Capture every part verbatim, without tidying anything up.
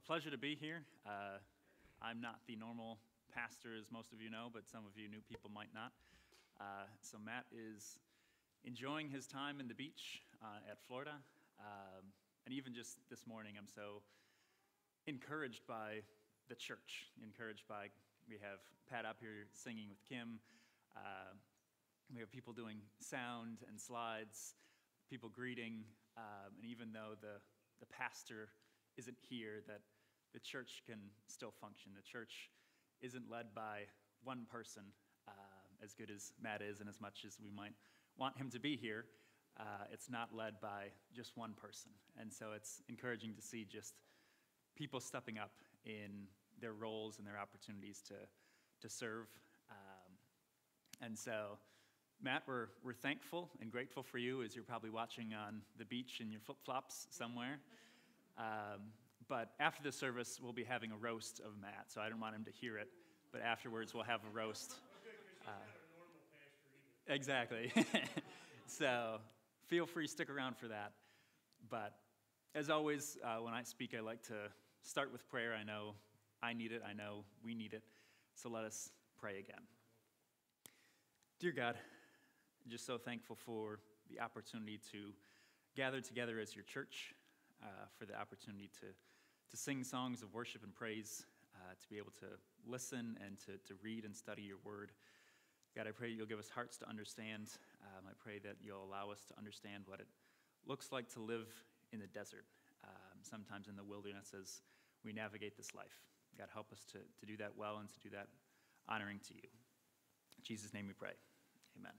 pleasure to be here. Uh, I'm not the normal pastor, as most of you know, but some of you new people might not. Uh, so Matt is enjoying his time in the beach uh, at Florida. Um, and even just this morning, I'm so encouraged by the church, encouraged by, we have Pat up here singing with Kim. Uh, we have people doing sound and slides, people greeting, um, and even though the, the pastor isn't here, that the church can still function. The church isn't led by one person, uh, as good as Matt is and as much as we might want him to be here. Uh, it's not led by just one person. And so it's encouraging to see just people stepping up in their roles and their opportunities to, to serve. Um, and so, Matt, we're, we're thankful and grateful for you as you're probably watching on the beach in your flip-flops somewhere. Um, but after the service, we'll be having a roast of Matt, so I don't want him to hear it. But afterwards, we'll have a roast. Uh, exactly. So feel free to stick around for that. But as always, uh, when I speak, I like to start with prayer. I know I need it. I know we need it. So let us pray again. Dear God, I'm just so thankful for the opportunity to gather together as your church, uh, for the opportunity to, to sing songs of worship and praise, uh, to be able to listen and to, to read and study your word. God, I pray you'll give us hearts to understand. Um, I pray that you'll allow us to understand what it looks like to live in the desert, um, sometimes in the wilderness as we navigate this life. God, help us to, to do that well and to do that honoring to you. In Jesus' name we pray. Amen.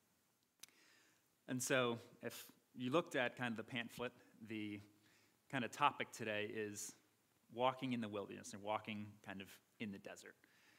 And so if you looked at kind of the pamphlet, the kind of topic today is walking in the wilderness and walking kind of in the desert.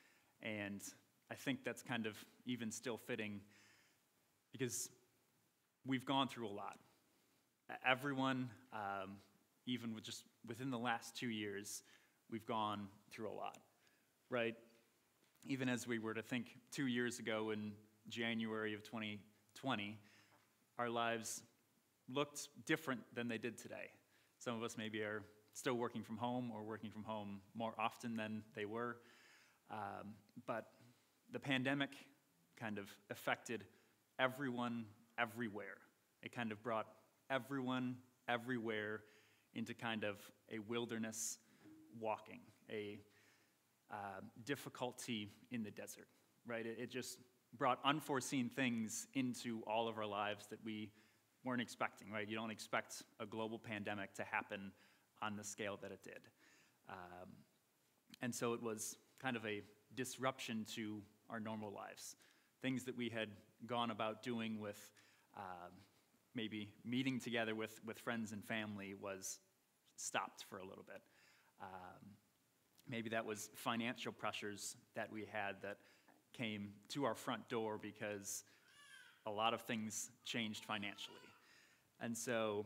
And I think that's kind of even still fitting because we've gone through a lot. Everyone, um, even with just within the last two years, we've gone through a lot, right? Even as we were to think two years ago in January of twenty twenty, our lives looked different than they did today. Some of us maybe are still working from home or working from home more often than they were. Um, but the pandemic kind of affected everyone everywhere. It kind of brought everyone everywhere into kind of a wilderness walking, a uh, difficulty in the desert, right? It, it just brought unforeseen things into all of our lives that we weren't expecting, right? You don't expect a global pandemic to happen on the scale that it did. Um, and so it was kind of a disruption to our normal lives. Things that we had gone about doing with uh, maybe meeting together with, with friends and family was stopped for a little bit. Um, maybe that was financial pressures that we had that came to our front door because a lot of things changed financially. And so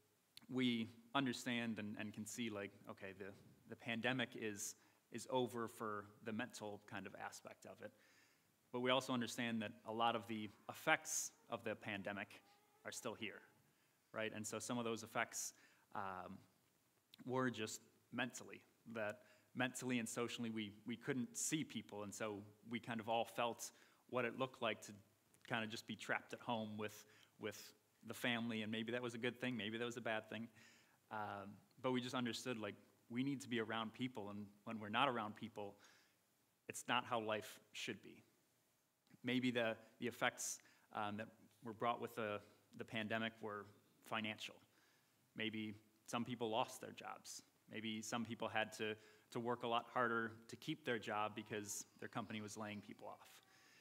we understand and, and can see like, okay, the, the pandemic is, is over for the mental kind of aspect of it. But we also understand that a lot of the effects of the pandemic are still here, right? And so some of those effects um, were just mentally, that mentally and socially we, we couldn't see people, and so we kind of all felt what it looked like to kind of just be trapped at home with, with the family, and maybe that was a good thing, maybe that was a bad thing. Um, but we just understood, like, we need to be around people, and when we're not around people, it's not how life should be. Maybe the, the effects um, that were brought with the, the pandemic were financial. Maybe some people lost their jobs. Maybe some people had to, to work a lot harder to keep their job because their company was laying people off.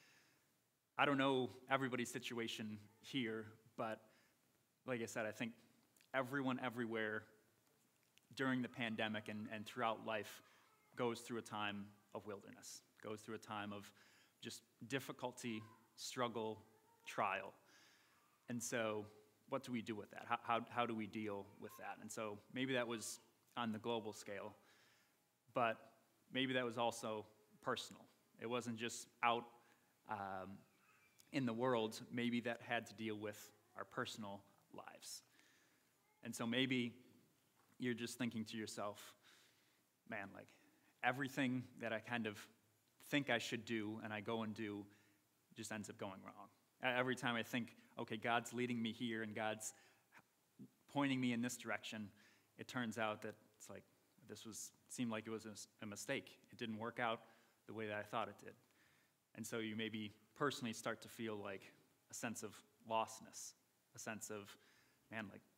I don't know everybody's situation here, but like I said, I think everyone everywhere during the pandemic and, and throughout life goes through a time of wilderness, goes through a time of just difficulty, struggle, trial. And so what do we do with that? How, how, how do we deal with that? And so maybe that was on the global scale, but maybe that was also personal. It wasn't just out um, in the world. Maybe that had to deal with our personal lives. And so maybe you're just thinking to yourself, man, like everything that I kind of think I should do and I go and do just ends up going wrong. Every time I think, okay, God's leading me here and God's pointing me in this direction, it turns out that it's like this was seemed like it was a, a mistake. It didn't work out the way that I thought it did. And so you maybe personally start to feel like a sense of lostness, a sense of, man, like,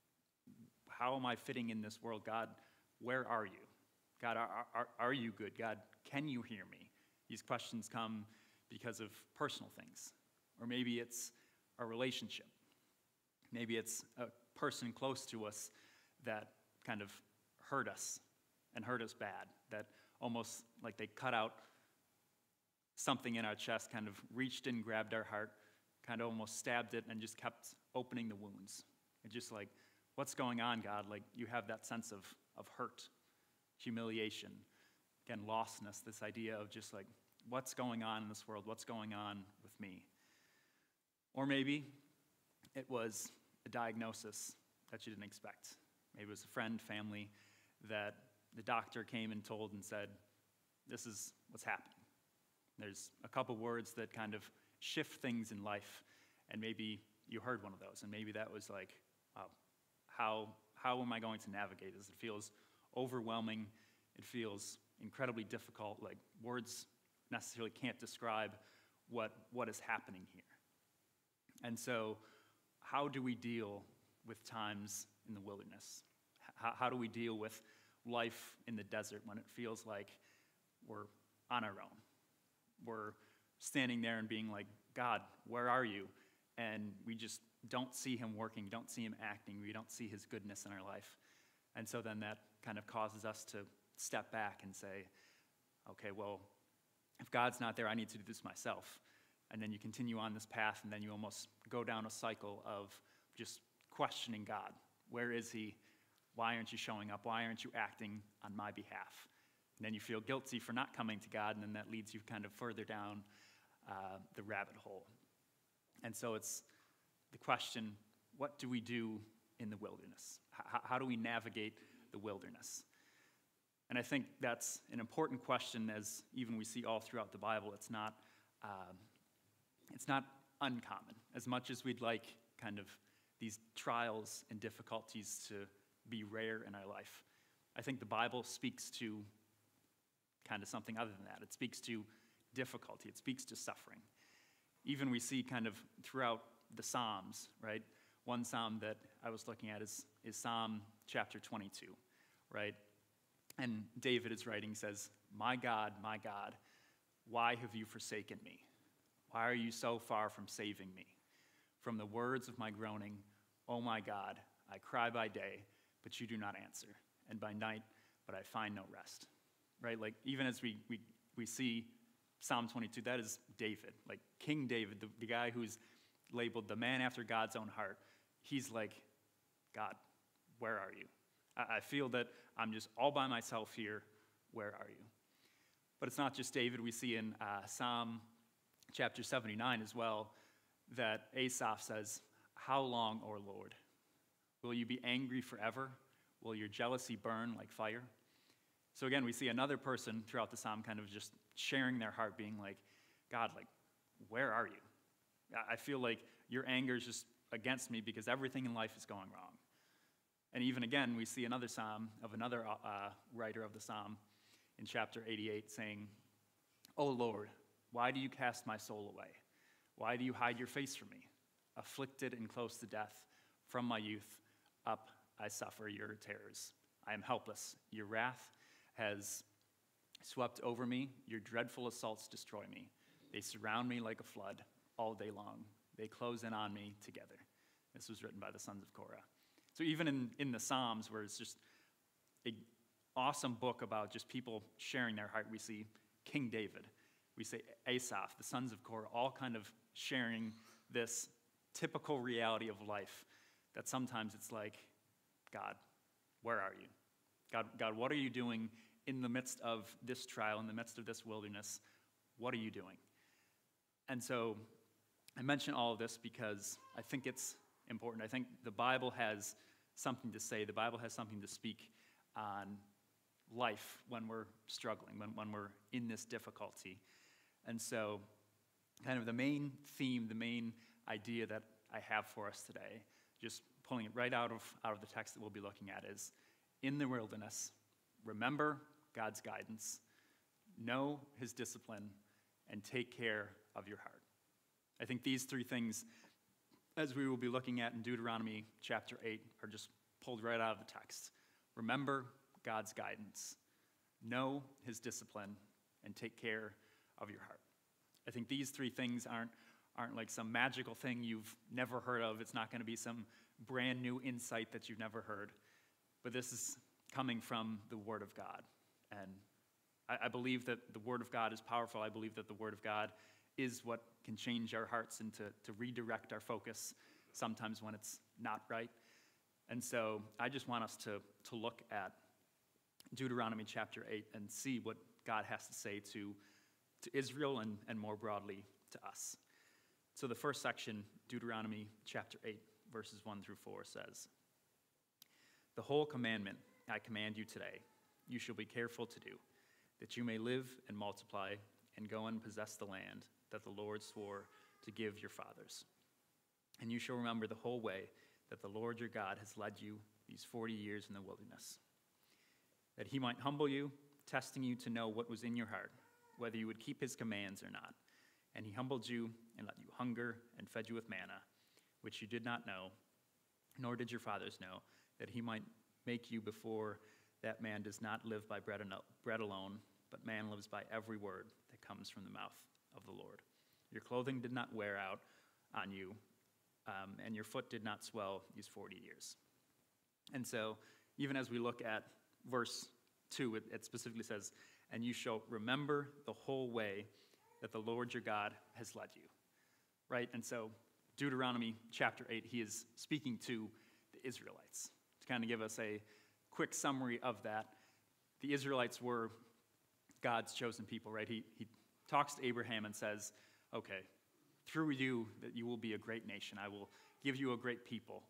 how am I fitting in this world? God, where are you? God, are, are, are you good? God, can you hear me? These questions come because of personal things. Or maybe it's a relationship. Maybe it's a person close to us that kind of hurt us and hurt us bad, that almost like they cut out something in our chest, kind of reached in, grabbed our heart, kind of almost stabbed it and just kept opening the wounds. And just like, what's going on, God? Like, you have that sense of, of hurt, humiliation, again, lostness, this idea of just like, what's going on in this world? What's going on with me? Or maybe it was a diagnosis that you didn't expect. Maybe it was a friend, family, that the doctor came and told and said, this is what's happening. There's a couple words that kind of shift things in life, and maybe you heard one of those, and maybe that was like, wow, how, how am I going to navigate this? It feels overwhelming. It feels incredibly difficult. Like, words necessarily can't describe what, what is happening here. And so how do we deal with times in the wilderness? How, how do we deal with life in the desert when it feels like we're on our own? We're standing there and being like, God, where are you? And we just don't see him working, don't see him acting, we don't see his goodness in our life. And so then that kind of causes us to step back and say, okay, well, if God's not there, I need to do this myself. And then you continue on this path, and then you almost go down a cycle of just questioning God. Where is he? Why aren't you showing up? Why aren't you acting on my behalf? And then you feel guilty for not coming to God, and then that leads you kind of further down uh, the rabbit hole. And so it's the question, what do we do in the wilderness? H- how do we navigate the wilderness? And I think that's an important question, as even we see all throughout the Bible. It's not, uh, it's not uncommon. As much as we'd like kind of these trials and difficulties to be rare in our life, I think the Bible speaks to kind of something other than that. It speaks to difficulty. It speaks to suffering. Even we see kind of throughout the Psalms, right? One psalm that I was looking at is, is Psalm chapter twenty-two, right? And David is writing, says, my God, my God, why have you forsaken me? Why are you so far from saving me? From the words of my groaning, oh my God, I cry by day, but you do not answer, and by night, but I find no rest. Right? Like, even as we we, we see Psalm twenty-two, that is David, like King David, the, the guy who's labeled the man after God's own heart. He's like, God, where are you? I, I feel that I'm just all by myself here. Where are you? But it's not just David. We see in uh, Psalm chapter seventy-nine as well that Asaph says, how long, O Lord? Will you be angry forever? Will your jealousy burn like fire? So again, we see another person throughout the psalm kind of just sharing their heart, being like, God, like, where are you? I feel like your anger is just against me because everything in life is going wrong. And even again, we see another psalm of another uh, writer of the psalm in chapter eighty-eight saying, O Lord, why do you cast my soul away? Why do you hide your face from me? Afflicted and close to death, from my youth up I suffer your terrors. I am helpless. Your wrath has swept over me. Your dreadful assaults destroy me. They surround me like a flood all day long. They close in on me together. This was written by the sons of Korah. So even in, in the Psalms, where it's just an awesome book about just people sharing their heart, we see King David, we say Asaph, the sons of Korah, all kind of sharing this typical reality of life that sometimes it's like, God, where are you? God, God, what are you doing in the midst of this trial, in the midst of this wilderness? What are you doing? And so I mention all of this because I think it's important. I think the Bible has something to say. The Bible has something to speak on life when we're struggling, when, when we're in this difficulty. And so kind of the main theme, the main idea that I have for us today, just pulling it right out of, out of the text that we'll be looking at, is in the wilderness, remember God's guidance, know his discipline, and take care of your heart. I think these three things, as we will be looking at in Deuteronomy chapter eight, are just pulled right out of the text. Remember God's guidance, know his discipline, and take care of your heart. I think these three things aren't, aren't like some magical thing you've never heard of. It's not going to be some brand new insight that you've never heard. But this is coming from the Word of God. And I, I believe that the Word of God is powerful. I believe that the Word of God is what can change our hearts and to, to redirect our focus sometimes when it's not right. And so I just want us to, to look at Deuteronomy chapter eight and see what God has to say to, to Israel and, and more broadly to us. So the first section, Deuteronomy chapter eight, verses one through four says, "The whole commandment I command you today, you shall be careful to do, that you may live and multiply and go and possess the land that the Lord swore to give your fathers. And you shall remember the whole way that the Lord your God has led you these forty years in the wilderness, that he might humble you, testing you to know what was in your heart, whether you would keep his commands or not. And he humbled you and let you hunger and fed you with manna, which you did not know, nor did your fathers know, that he might make you before that man does not live by bread alone, but man lives by every word that comes from the mouth of the Lord. Your clothing did not wear out on you, um, and your foot did not swell these forty years." And so, even as we look at verse two, it, it specifically says, "And you shall remember the whole way that the Lord your God has led you." Right? And so, Deuteronomy chapter eight, he is speaking to the Israelites. To kind of give us a quick summary of that, the Israelites were God's chosen people, right? He, he talks to Abraham and says, okay, through you, that you will be a great nation. I will give you a great people.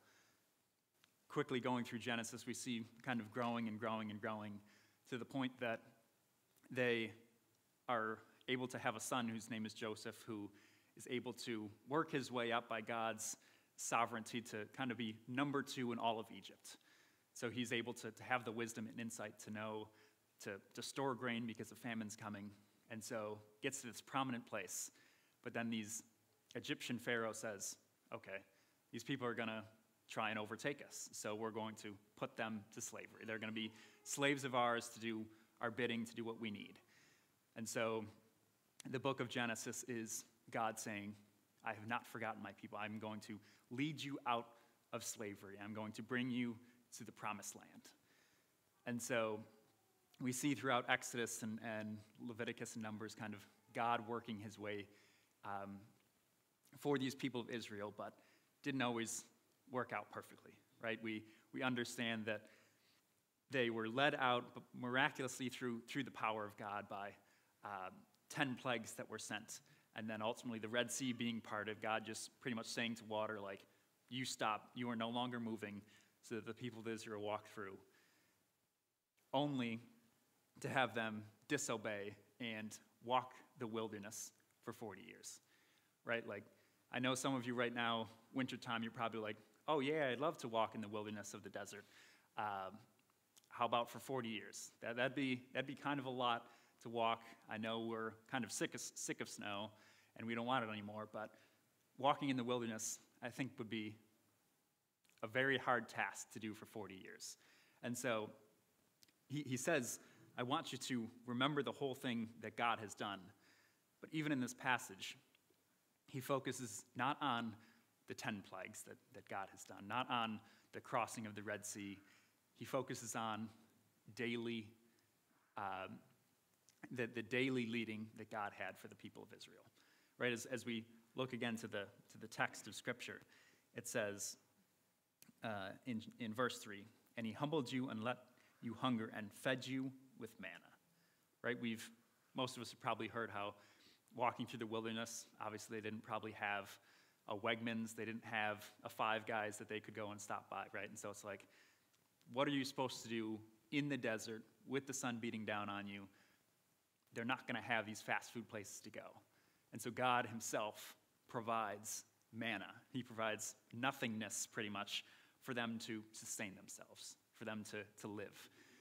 Quickly going through Genesis, we see kind of growing and growing and growing to the point that they are able to have a son whose name is Joseph, who is able to work his way up by God's sovereignty to kind of be number two in all of Egypt. So he's able to, to have the wisdom and insight to know to, to store grain because a famine's coming, and so gets to this prominent place. But then these Egyptian Pharaoh says, okay, these people are going to try and overtake us, so we're going to put them to slavery. They're going to be slaves of ours to do our bidding, to do what we need. And so the book of Genesis is God saying, I have not forgotten my people. I'm going to lead you out of slavery. I'm going to bring you to the promised land. And so we see throughout Exodus and, and Leviticus and Numbers kind of God working his way um, for these people of Israel, but didn't always work out perfectly, right? We we understand that they were led out miraculously through, through the power of God by um, ten plagues that were sent, and then ultimately the Red Sea being parted, God just pretty much saying to water, like, you stop, you are no longer moving, so that the people of Israel walk through, only to have them disobey and walk the wilderness for forty years, right? Like, I know some of you right now, wintertime, you're probably like, oh yeah, I'd love to walk in the wilderness of the desert. Um, how about for forty years? That, that'd be that'd be kind of a lot to walk. I know we're kind of sick of, sick of snow, and we don't want it anymore, but walking in the wilderness, I think, would be a very hard task to do for forty years. And so he, he says, I want you to remember the whole thing that God has done. But even in this passage, he focuses not on the ten plagues that, that God has done, not on the crossing of the Red Sea. He focuses on daily, um, the, the daily leading that God had for the people of Israel. Right, as, as we look again to the, to the text of Scripture, it says uh, in, in verse three, and he humbled you and let you hunger and fed you with manna. Right, we've, most of us have probably heard how walking through the wilderness, obviously they didn't probably have a Wegmans, they didn't have a Five Guys that they could go and stop by, right? And so it's like, what are you supposed to do in the desert with the sun beating down on you, they're not going to have these fast food places to go. And so God himself provides manna. He provides nothingness, pretty much, for them to sustain themselves, for them to, to live.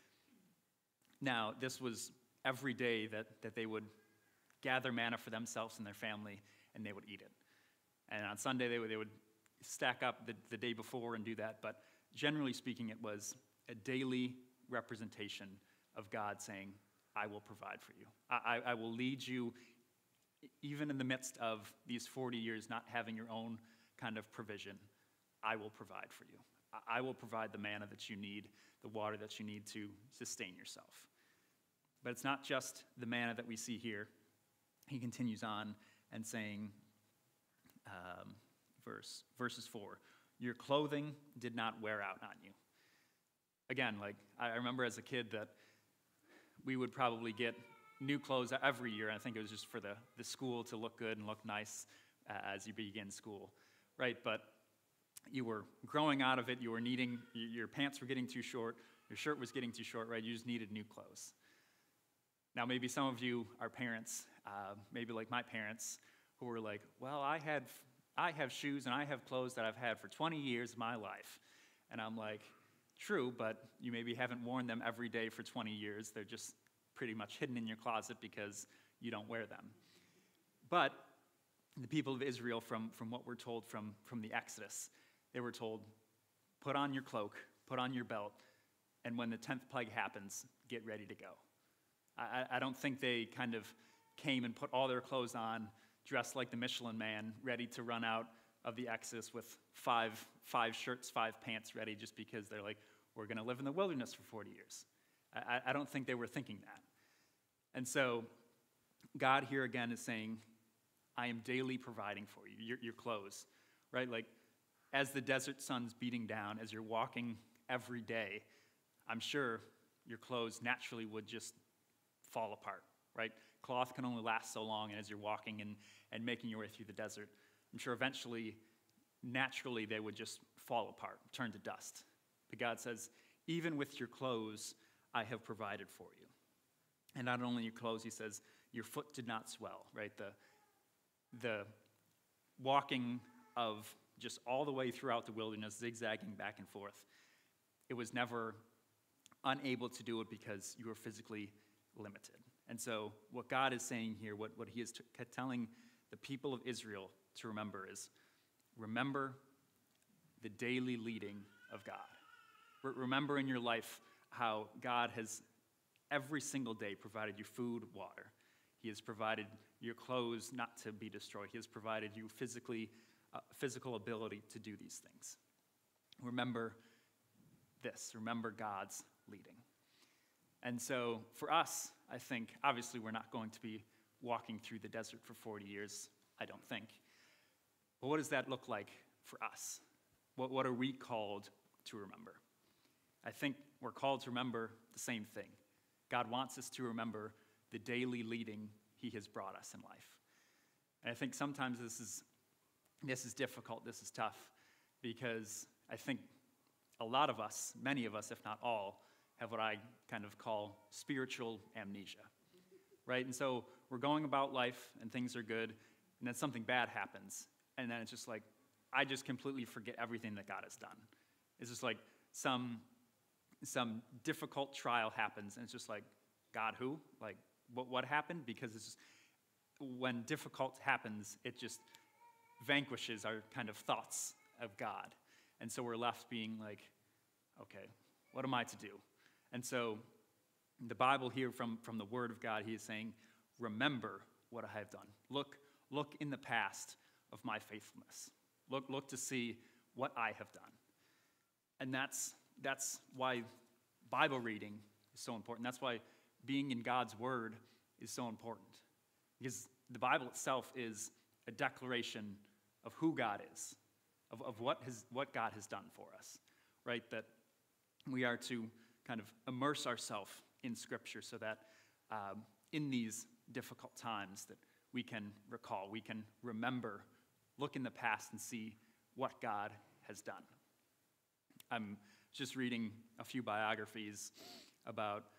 Now, this was every day that, that they would gather manna for themselves and their family, and they would eat it. And on Sunday, they would, they would stack up the, the day before and do that. But generally speaking, it was a daily representation of God saying, I will provide for you. I, I, I will lead you even in the midst of these forty years not having your own kind of provision. I will provide for you. I, I will provide the manna that you need, the water that you need to sustain yourself. But it's not just the manna that we see here. He continues on and saying, um, verse verses four, your clothing did not wear out on you. Again, like I remember as a kid that we would probably get new clothes every year. I think it was just for the, the school to look good and look nice uh, as you begin school, right? But you were growing out of it. You were needing, your pants were getting too short. Your shirt was getting too short, right? You just needed new clothes. Now, maybe some of you are parents, uh, maybe like my parents, who were like, well, I had, I have shoes and I have clothes that I've had for twenty years of my life. And I'm like, true, but you maybe haven't worn them every day for twenty years. They're just pretty much hidden in your closet because you don't wear them. But the people of Israel, from, from what we're told from, from the Exodus, they were told, put on your cloak, put on your belt, and when the tenth plague happens, get ready to go. I, I don't think they kind of came and put all their clothes on, dressed like the Michelin Man, ready to run out of the Exodus with five, five shirts, five pants ready just because they're like, we're going to live in the wilderness for forty years. I, I don't think they were thinking that. And so God here again is saying, I am daily providing for you, your, your clothes, right? Like as the desert sun's beating down, as you're walking every day, I'm sure your clothes naturally would just fall apart, right? Cloth can only last so long, and as you're walking and, and making your way through the desert, I'm sure eventually, naturally, they would just fall apart, turn to dust. But God says, even with your clothes, I have provided for you. And not only your clothes, he says, your foot did not swell, right? The, the walking of just all the way throughout the wilderness, zigzagging back and forth, it was never unable to do it because you were physically limited. And so what God is saying here, what, what he is t- telling the people of Israel to remember is, remember the daily leading of God. Re- remember in your life how God has every single day provided you food, water. He has provided your clothes not to be destroyed. He has provided you physically, uh, physical ability to do these things. Remember this. Remember God's leading. And so for us, I think, obviously we're not going to be walking through the desert for forty years, I don't think. But what does that look like for us? What, what are we called to remember? I think we're called to remember the same thing. God wants us to remember the daily leading he has brought us in life. And I think sometimes this is, this is difficult, this is tough, because I think a lot of us, many of us, if not all, have what I kind of call spiritual amnesia, right? And so we're going about life and things are good, and then something bad happens, and then it's just like, I just completely forget everything that God has done. It's just like some, some difficult trial happens, and it's just like, God who? Like, what, what happened? Because it's just, when difficult happens, it just vanquishes our kind of thoughts of God. And so we're left being like, okay, what am I to do? And so the Bible here from, from the Word of God, he is saying, remember what I have done. Look, look in the past of my faithfulness. Look, look to see what I have done. And that's, that's why Bible reading is so important. That's why being in God's Word is so important. Because the Bible itself is a declaration of who God is, of, of what, his, what God has done for us, right? That we are to kind of immerse ourselves in Scripture so that um, in these difficult times that we can recall, we can remember, look in the past and see what God has done. I'm just reading a few biographies about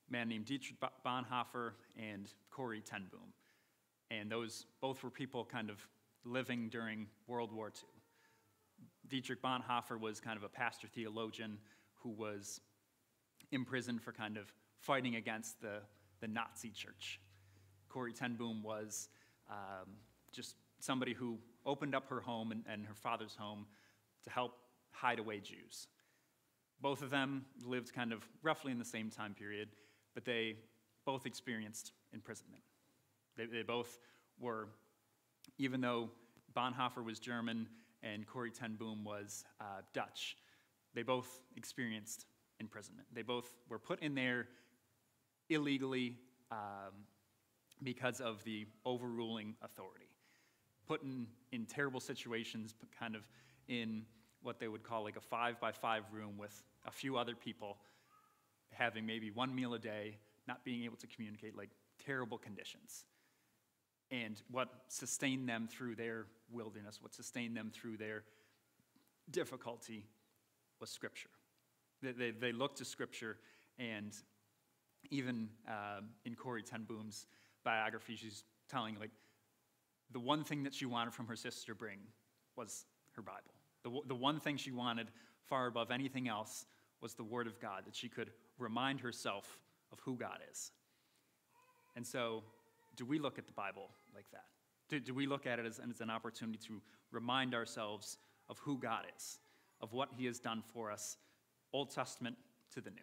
a man named Dietrich Bonhoeffer and Corrie ten Boom. And those both were people kind of living during World War Two. Dietrich Bonhoeffer was kind of a pastor theologian who was imprisoned for kind of fighting against the, the Nazi church. Corrie ten Boom was um, just somebody who opened up her home and, and her father's home to help hide away Jews. Both of them lived kind of roughly in the same time period, but they both experienced imprisonment. They, they both were, even though Bonhoeffer was German and Corrie ten Boom was uh, Dutch, they both experienced imprisonment. They both were put in there illegally um, because of the overruling authority, put in, in terrible situations, kind of in what they would call like a five by five room with a few other people, having maybe one meal a day, not being able to communicate, like terrible conditions. And what sustained them through their wilderness, what sustained them through their difficulty was Scripture. They, they, they looked to Scripture, and even uh, in Corrie ten Boom's biography, she's telling, like, the one thing that she wanted from her sister to bring was her Bible. The, the one thing she wanted far above anything else was the Word of God, that she could remind herself of who God is. And so, do we look at the Bible like that? Do, do we look at it as, as an opportunity to remind ourselves of who God is, of what He has done for us, Old Testament to the New?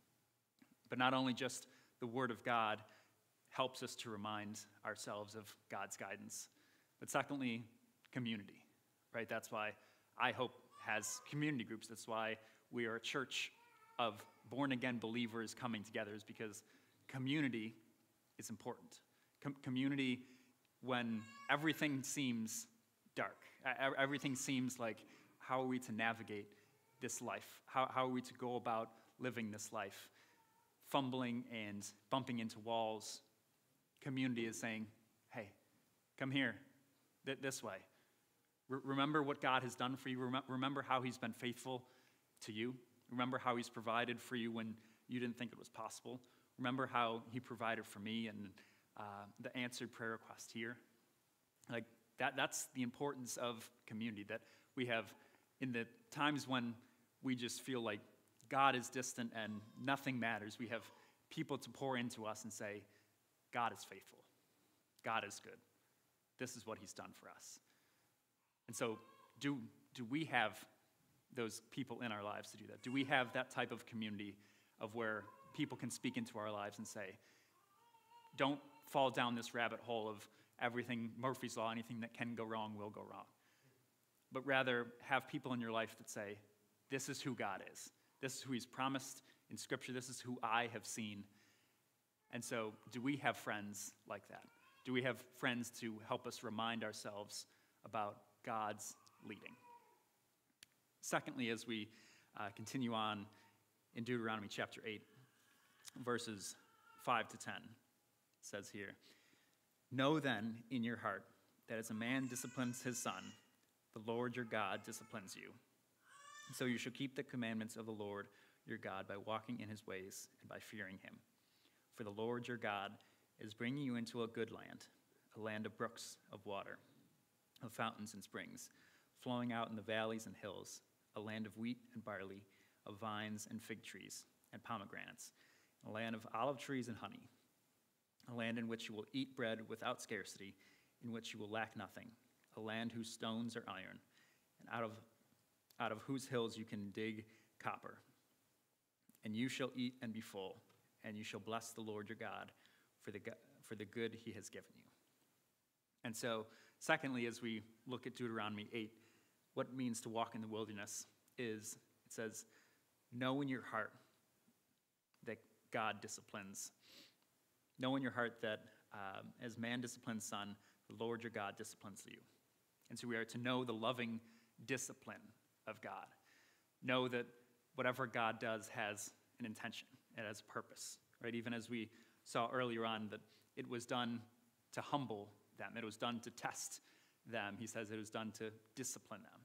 But not only just the Word of God helps us to remind ourselves of God's guidance, but secondly, community, right? That's why I Hope has community groups. That's why we are a church of born-again believers coming together, is because community is important. Com- community when everything seems dark, e- everything seems like, how are we to navigate this life? How, how are we to go about living this life? Fumbling and bumping into walls. Community is saying, hey, come here, th- this way. Re- remember what God has done for you. Rem- remember how He's been faithful to you. Remember how He's provided for you when you didn't think it was possible. Remember how He provided for me and uh, the answered prayer request here. Like that, that's the importance of community, that we have in the times when we just feel like God is distant and nothing matters. We have people to pour into us and say, God is faithful. God is good. This is what He's done for us. And so do, do we have those people in our lives to do that? Do we have that type of community of where people can speak into our lives and say, don't fall down this rabbit hole of everything, Murphy's Law, anything that can go wrong will go wrong. But rather have people in your life that say, this is who God is. This is who He's promised in Scripture. This is who I have seen. And so do we have friends like that? Do we have friends to help us remind ourselves about God's leading? Secondly, as we uh, continue on in Deuteronomy chapter eight, verses five to ten, it says here, know then in your heart that as a man disciplines his son, the Lord your God disciplines you. So you shall keep the commandments of the Lord your God by walking in His ways and by fearing Him. For the Lord your God is bringing you into a good land, a land of brooks of water, of fountains and springs, flowing out in the valleys and hills, a land of wheat and barley, of vines and fig trees and pomegranates, a land of olive trees and honey, a land in which you will eat bread without scarcity, in which you will lack nothing, a land whose stones are iron, and out of, out of whose hills you can dig copper. And you shall eat and be full, and you shall bless the Lord your God for the, for the good He has given you. And so, secondly, as we look at Deuteronomy eight, what it means to walk in the wilderness is, it says, know in your heart that God disciplines. Know in your heart that um, as man disciplines son, the Lord your God disciplines you. And so we are to know the loving discipline of God. Know that whatever God does has an intention, it has a purpose, right? Even as we saw earlier on, that it was done to humble them. It was done to test them. He says it was done to discipline them.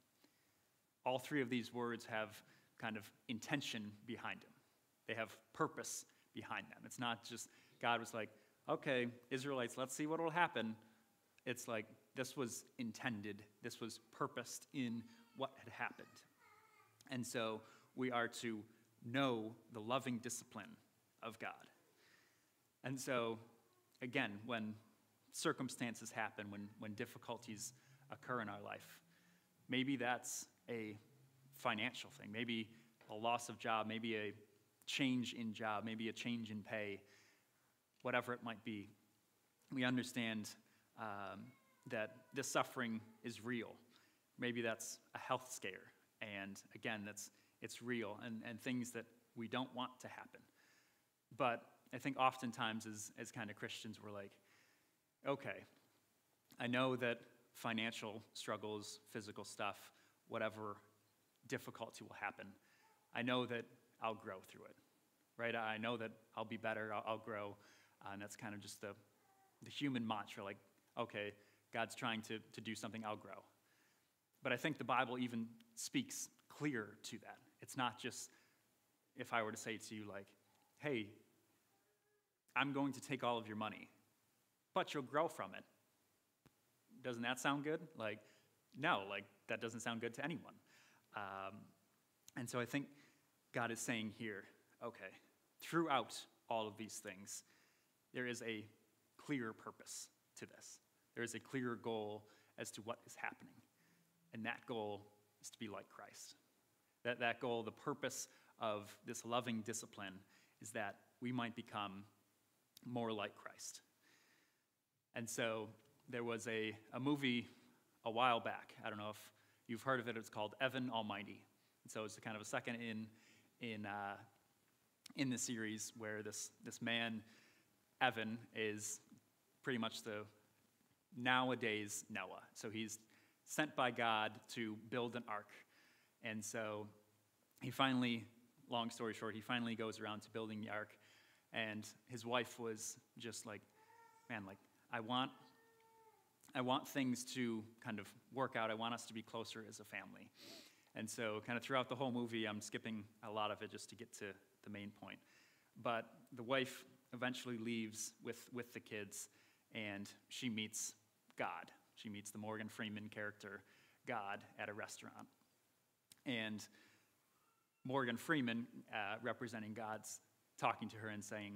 All three of these words have kind of intention behind them. They have purpose behind them. It's not just God was like, okay, Israelites, let's see what will happen. It's like this was intended. This was purposed in what had happened. And so we are to know the loving discipline of God. And so, again, when circumstances happen, when, when difficulties occur in our life, maybe that's a financial thing, maybe a loss of job, maybe a change in job, maybe a change in pay, whatever it might be. We understand um, that this suffering is real. Maybe that's a health scare, and again, that's it's real, and, and things that we don't want to happen. But I think oftentimes as, as kind of Christians, we're like, okay, I know that financial struggles, physical stuff, whatever difficulty will happen, I know that I'll grow through it, right? I know that I'll be better, I'll, I'll grow, uh, and that's kind of just the, the human mantra, like, okay, God's trying to, to do something, I'll grow. But I think the Bible even speaks clear to that. It's not just if I were to say to you, like, hey, I'm going to take all of your money, but you'll grow from it. Doesn't that sound good? Like, no, like, that doesn't sound good to anyone. Um, and so I think God is saying here, okay, throughout all of these things, there is a clear purpose to this. There is a clear goal as to what is happening. And that goal is to be like Christ. That, that goal, the purpose of this loving discipline is that we might become more like Christ. And so there was a, a movie a while back. I don't know if you've heard of it. It's called Evan Almighty. And so it's kind of a second in in uh, in the series where this this man, Evan, is pretty much the nowadays Noah. So he's sent by God to build an ark. And so he finally, long story short, he finally goes around to building the ark. And his wife was just like, man, like, I want, I want things to kind of work out. I want us to be closer as a family. And so kind of throughout the whole movie, I'm skipping a lot of it just to get to the main point. But the wife eventually leaves with, with the kids, and she meets God. She meets the Morgan Freeman character, God, at a restaurant. And Morgan Freeman, uh, representing God's talking to her and saying,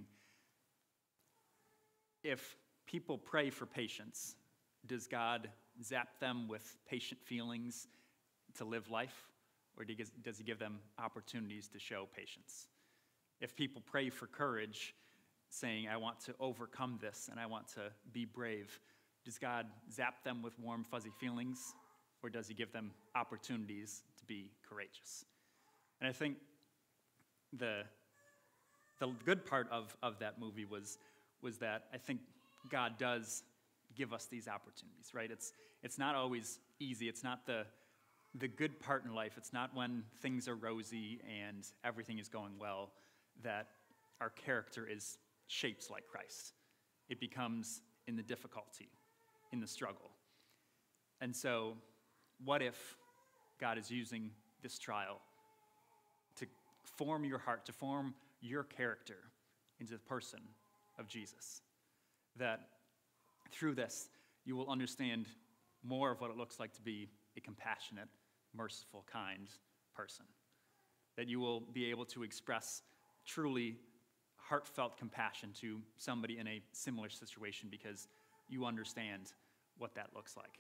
if people pray for patience, does God zap them with patient feelings to live life, or does he give them opportunities to show patience? If people pray for courage, saying, I want to overcome this and I want to be brave, does God zap them with warm, fuzzy feelings, or does he give them opportunities to be courageous? And I think the the good part of, of that movie was, was that I think God does give us these opportunities, right? It's it's not always easy. It's not the the good part in life. It's not when things are rosy and everything is going well that our character is shaped like Christ. It becomes in the difficulty, in the struggle. And so, what if God is using this trial to form your heart, to form your character into the person of Jesus? That through this, you will understand more of what it looks like to be a compassionate, merciful, kind person. That you will be able to express truly heartfelt compassion to somebody in a similar situation because you understand what that looks like.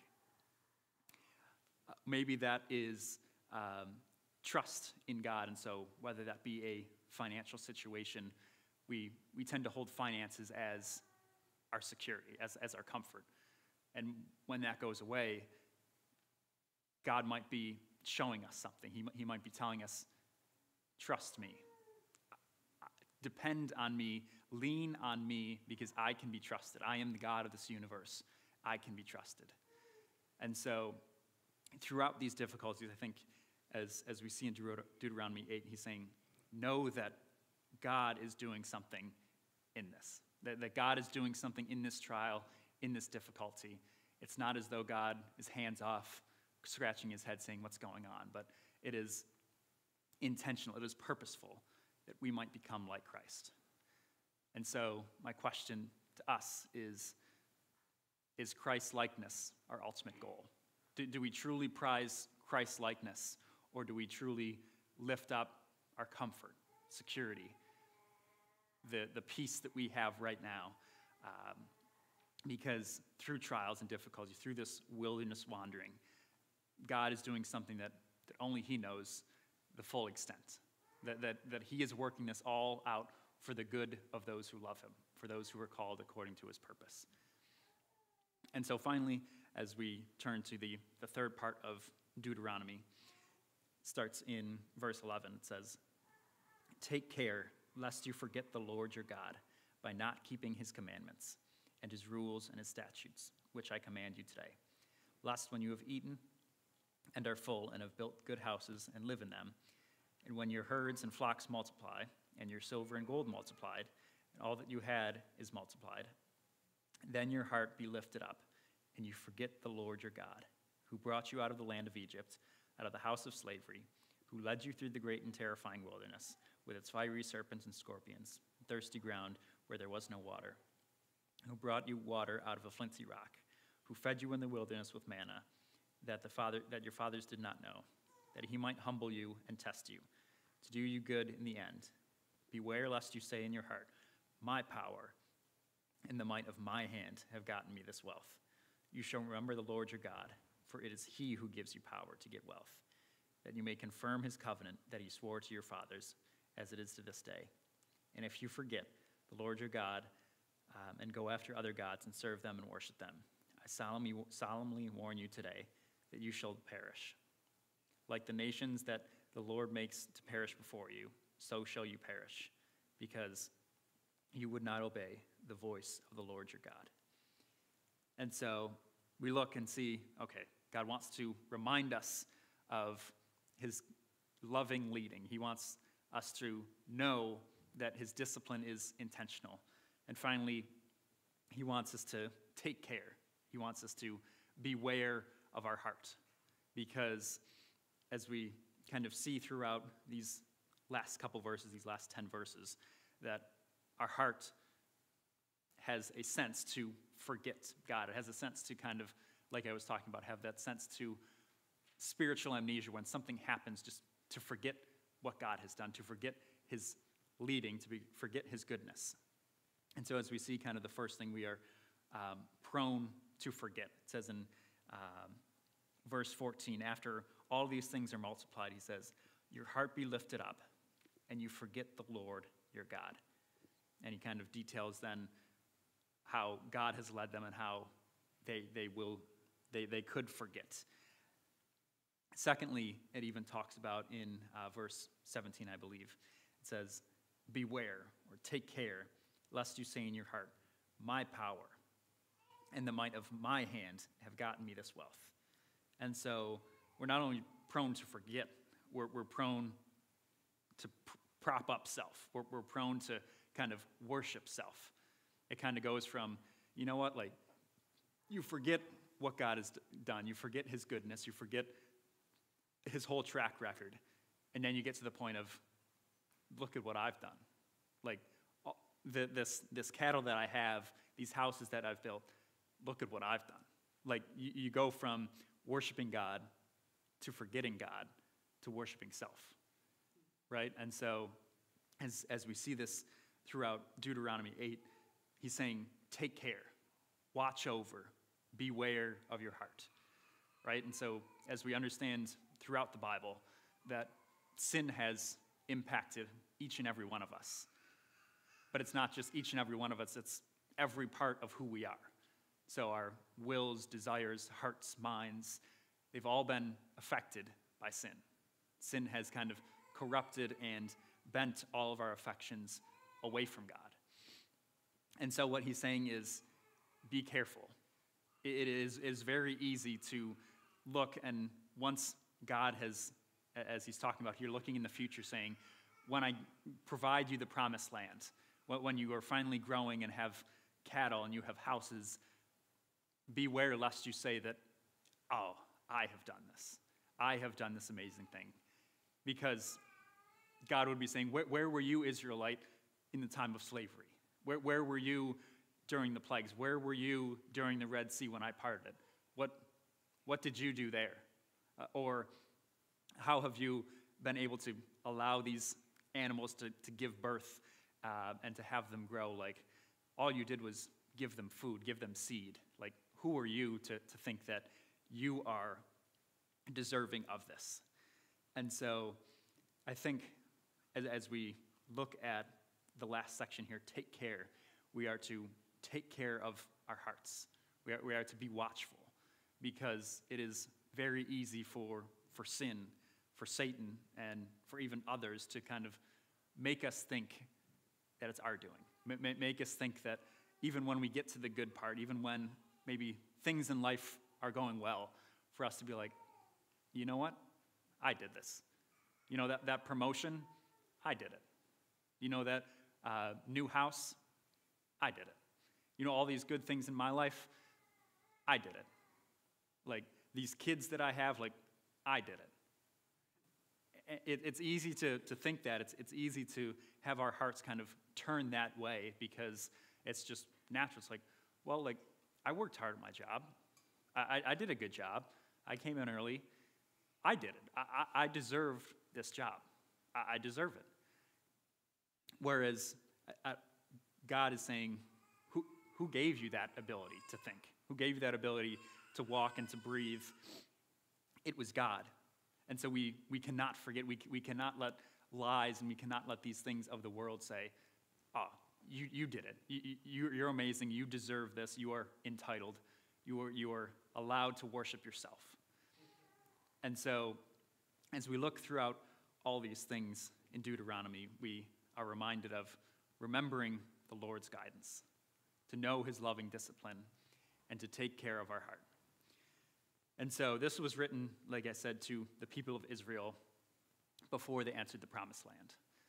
Uh, maybe that is um, trust in God, and so whether that be a financial situation, we, we tend to hold finances as our security, as, as our comfort. And when that goes away, God might be showing us something. He, he might be telling us, trust me, depend on me, lean on me, because I can be trusted. I am the God of this universe. I can be trusted. And so throughout these difficulties, I think as, as we see in Deut- Deuteronomy eight, he's saying, know that God is doing something in this, that, that God is doing something in this trial, in this difficulty. It's not as though God is hands off, scratching his head saying what's going on, but it is intentional, it is purposeful that we might become like Christ. And so my question to us is, is Christ-likeness our ultimate goal? Do, do we truly prize Christ-likeness, or do we truly lift up our comfort, security, the, the peace that we have right now? Um, because through trials and difficulties, through this wilderness wandering, God is doing something that, that only he knows the full extent, that, that, that he is working this all out for the good of those who love him, for those who are called according to his purpose. And so finally, as we turn to the, the third part of Deuteronomy, it starts in verse eleven. It says, "Take care lest you forget the Lord your God by not keeping his commandments and his rules and his statutes, which I command you today. Lest when you have eaten and are full and have built good houses and live in them, and when your herds and flocks multiply, and your silver and gold multiplied, and all that you had is multiplied, then your heart be lifted up, and you forget the Lord your God, who brought you out of the land of Egypt, out of the house of slavery, who led you through the great and terrifying wilderness, with its fiery serpents and scorpions, thirsty ground where there was no water, who brought you water out of a flinty rock, who fed you in the wilderness with manna, that the father that your fathers did not know, that he might humble you and test you, to do you good in the end. Beware lest you say in your heart, my power and the might of my hand have gotten me this wealth. You shall remember the Lord your God, for it is he who gives you power to get wealth, that you may confirm his covenant that he swore to your fathers, as it is to this day. And if you forget the Lord your God um, and go after other gods and serve them and worship them, I solemnly, solemnly warn you today that you shall perish. Like the nations that the Lord makes to perish before you, so shall you perish, because you would not obey the voice of the Lord your God." And so we look and see, okay, God wants to remind us of his loving leading. He wants us to know that his discipline is intentional. And finally, he wants us to take care. He wants us to beware of our heart, because as we kind of see throughout these last couple verses, these last ten verses, that our heart has a sense to forget God. It has a sense to kind of, like I was talking about, have that sense to spiritual amnesia when something happens, just to forget what God has done, to forget his leading, to be, forget his goodness. And so as we see kind of the first thing, we are um, prone to forget. It says in um, verse fourteen, after all these things are multiplied, he says, your heart be lifted up, and you forget the Lord your God. And he kind of details then how God has led them and how they they will they they could forget. Secondly, it even talks about in uh, verse seventeen, I believe, it says, beware or take care lest you say in your heart, my power and the might of my hand have gotten me this wealth. And so we're not only prone to forget, we're, we're prone to pr- prop up self. We're, we're prone to kind of worship self. It kind of goes from, you know what, like, you forget what God has d- done. You forget his goodness. You forget his whole track record. And then you get to the point of, look at what I've done. Like, the, this, this cattle that I have, these houses that I've built, look at what I've done. Like, you, you go from worshiping God to forgetting God to worshiping self, right? And so as, as we see this throughout Deuteronomy eight, he's saying, take care, watch over, beware of your heart, right? And so as we understand throughout the Bible that sin has impacted each and every one of us, but it's not just each and every one of us, it's every part of who we are. So our wills, desires, hearts, minds, they've all been affected by sin. Sin has kind of corrupted and bent all of our affections away from God. And so what he's saying is, be careful. It is, is very easy to look, and once God has, as he's talking about here, looking in the future, saying, when I provide you the promised land, when you are finally growing and have cattle and you have houses, beware lest you say that, oh, I have done this. I have done this amazing thing. Because God would be saying, where, where were you, Israelite, in the time of slavery? Where, where were you during the plagues? Where were you during the Red Sea when I parted it? What, what did you do there? Uh, or how have you been able to allow these animals to, to give birth uh, and to have them grow? Like, all you did was give them food, give them seed. Like, who are you to, to think that you are deserving of this? And so I think as, as we look at the last section here, take care, we are to take care of our hearts. We are, we are to be watchful, because it is very easy for, for sin, for Satan, and for even others to kind of make us think that it's our doing. M- make us think that even when we get to the good part, even when maybe things in life are going well, for us to be like, you know what? I did this. You know, that, that promotion, I did it. You know, that uh, new house, I did it. You know, all these good things in my life, I did it. Like, these kids that I have, like, I did it. It, it's easy to, to think that. It's, it's easy to have our hearts kind of turn that way, because it's just natural. It's like, well, like, I worked hard at my job. I, I, I did a good job. I came in early. I did it. I, I, I deserved this job. I, I deserve it. Whereas I, God is saying, who, who gave you that ability to think? Who gave you that ability to walk and to breathe? It was God. And so we, we cannot forget, we, we cannot let lies and we cannot let these things of the world say, oh, you, you did it. You, you, you're amazing. You deserve this. You are entitled. You are, you are allowed to worship yourself. And so as we look throughout all these things in Deuteronomy, we are reminded of remembering the Lord's guidance, to know his loving discipline, and to take care of our heart. And so this was written, like I said, to the people of Israel before they entered the promised land.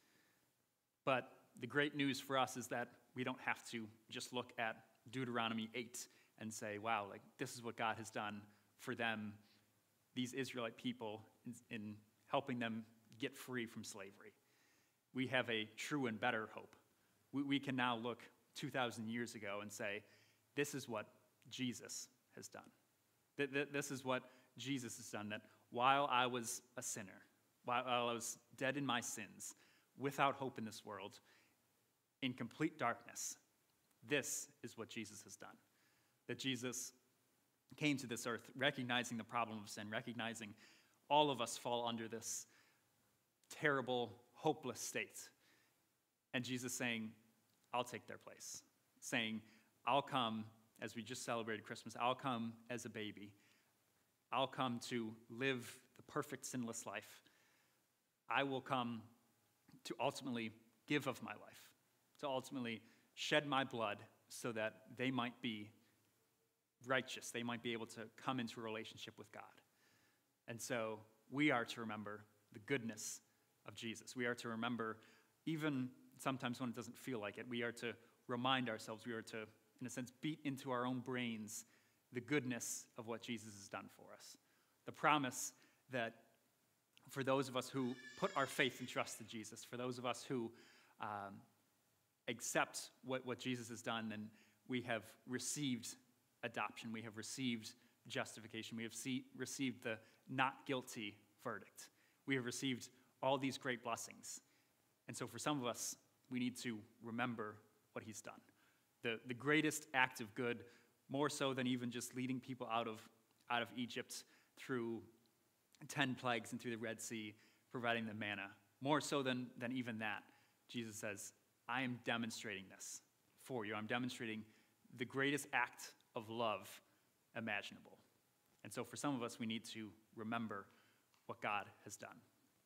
But the great news for us is that we don't have to just look at Deuteronomy eight and say, wow, like this is what God has done for them, these Israelite people, in, in helping them get free from slavery. We have a true and better hope. We, we can now look two thousand years ago and say, this is what Jesus has done. Th- th- this is what Jesus has done, that while I was a sinner, while I was dead in my sins, without hope in this world, in complete darkness, this is what Jesus has done. That Jesus came to this earth recognizing the problem of sin, recognizing all of us fall under this terrible, hopeless state. And Jesus saying, I'll take their place. Saying, I'll come, as we just celebrated Christmas, I'll come as a baby. I'll come to live the perfect sinless life. I will come to ultimately give of my life, to ultimately shed my blood so that they might be righteous. They might be able to come into a relationship with God. And so we are to remember the goodness of Jesus. We are to remember, even sometimes when it doesn't feel like it, we are to remind ourselves, we are to, in a sense, beat into our own brains the goodness of what Jesus has done for us. The promise that for those of us who put our faith and trust in Jesus, for those of us who um, accept what, what Jesus has done, then we have received adoption. We have received justification. We have see, received the not guilty verdict. We have received all these great blessings. And so for some of us, we need to remember what he's done. The, the greatest act of good, more so than even just leading people out of, out of Egypt through ten plagues and through the Red Sea, providing them manna. More so than, than even that, Jesus says, I am demonstrating this for you. I'm demonstrating the greatest act of love imaginable. And so for some of us, we need to remember what God has done.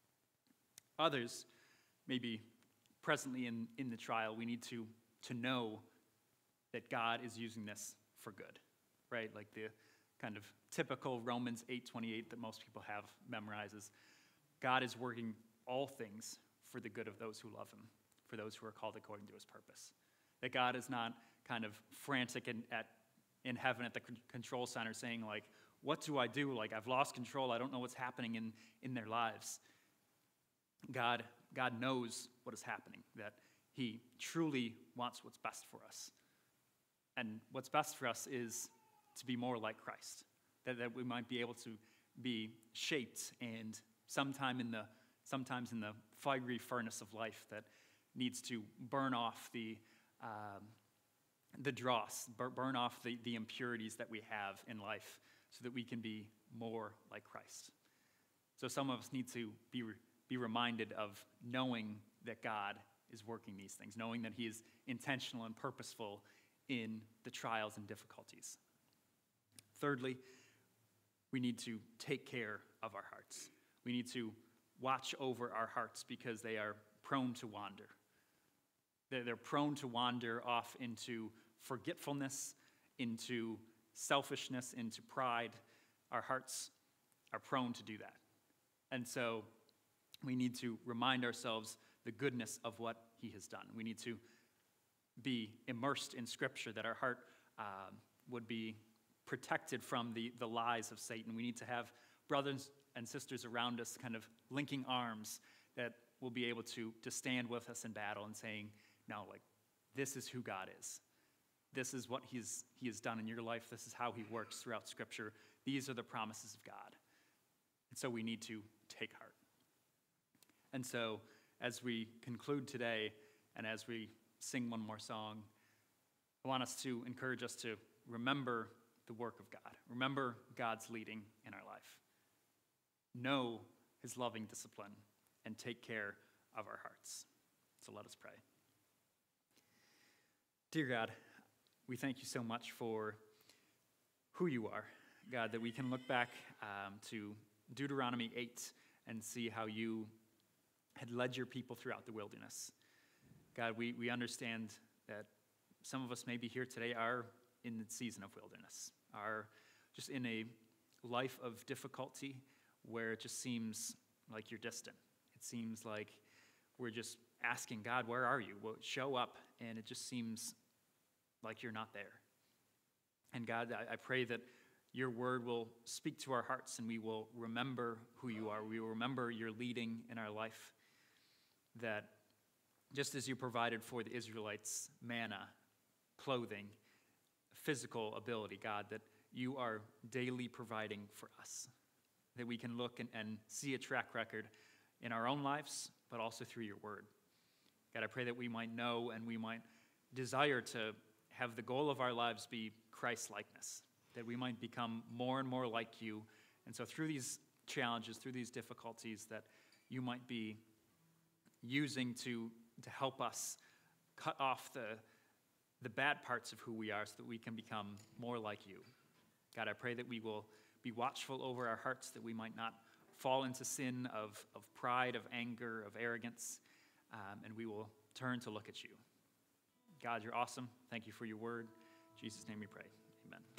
Others, maybe presently in, in the trial, we need to, to know that God is using this for good, right? Like the kind of typical Romans eight twenty-eight that most people have memorizes. God is working all things for the good of those who love him, for those who are called according to his purpose. That God is not kind of frantic in, at, in heaven at the control center saying, like, what do I do? Like, I've lost control. I don't know what's happening in, in their lives. God, God knows what is happening, that he truly wants what's best for us. And what's best for us is to be more like Christ, that, that we might be able to be shaped and sometime in the, sometimes in the fiery furnace of life that needs to burn off the, um, the dross, bur- burn off the, the impurities that we have in life so that we can be more like Christ. So some of us need to be, re- be reminded of knowing that God is working these things, knowing that he is intentional and purposeful in the trials and difficulties. Thirdly, we need to take care of our hearts. We need to watch over our hearts because they are prone to wander. They're, they're prone to wander off into forgetfulness, into selfishness, into pride. Our hearts are prone to do that. And so we need to remind ourselves the goodness of what he has done. We need to be immersed in Scripture, that our heart uh, would be protected from the, the lies of Satan. We need to have brothers and sisters around us kind of linking arms that will be able to, to stand with us in battle and saying, no, like, this is who God is. This is what he's, he has done in your life. This is how he works throughout Scripture. These are the promises of God. And so we need to take heart. And so as we conclude today and as we sing one more song, I want us to encourage us to remember the work of God. Remember God's leading in our life. Know his loving discipline and take care of our hearts. So let us pray. Dear God, we thank you so much for who you are, God, that we can look back um, to Deuteronomy eight and see how you had led your people throughout the wilderness. God, we, we understand that some of us maybe here today are in the season of wilderness, are just in a life of difficulty where it just seems like you're distant. It seems like we're just asking, God, where are you? Well, show up, and it just seems like you're not there. And God, I, I pray that your word will speak to our hearts and we will remember who you are. We will remember your leading in our life, that just as you provided for the Israelites manna, clothing, physical ability, God, that you are daily providing for us, that we can look and, and see a track record in our own lives, but also through your word. God, I pray that we might know and we might desire to have the goal of our lives be Christ-likeness, that we might become more and more like you. And so through these challenges, through these difficulties, that you might be using to, to help us cut off the, the bad parts of who we are so that we can become more like you. God, I pray that we will be watchful over our hearts, that we might not fall into sin of, of pride, of anger, of arrogance, um, and we will turn to look at you. God, you're awesome. Thank you for your word. In Jesus' name we pray. Amen.